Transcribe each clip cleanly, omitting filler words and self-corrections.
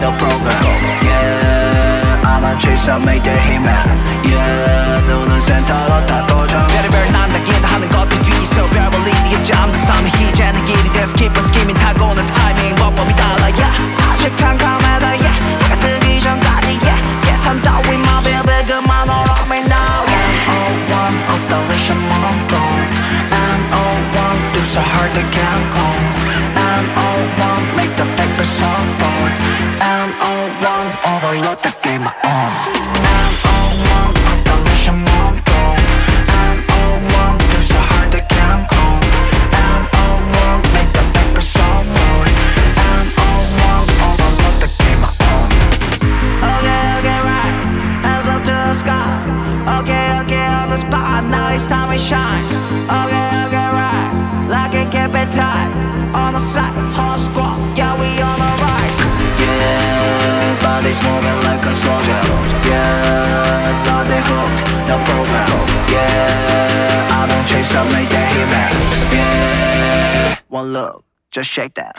the program. Yeah, I'm on chase up made the hitman. Yeah, 눈은 센터로 다 고정. 별의별 난다긴다 하는 것들 뒤에서 별 볼 일이 없지 않는 삶이 이제는 길이 돼서 깊은 스키밍 타고는 타이밍 법법이 달라. Yeah, 아직 캄캄하다. Yeah, 해가 뜨기 전까지. Yeah, 계산 따윈 my baby 그만 오라 me now. 101 of the leash I'm on gone. 101 do so hard they can't clone. 101 make the paper so forward. 101 overload the game I own. 101 of the leash I'm on gone. 101 do so hard they can't clone. 101 make the paper so forward. 101 overload the game I own. Okay, okay, right, hands up to the sky. Okay, okay, on the spot, now it's time we shine. Okay, okay, right, like it keep it tight. On the side, hard squat, yeah, we on the rise. Yeah, body's moving like a soldier. Yeah, body hooked, the program. Yeah, I don't chase, I make that hit man. Yeah, one look, just shake that.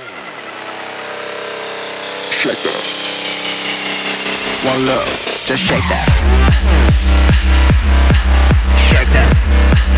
Shake that. One look, just shake that. Shake that.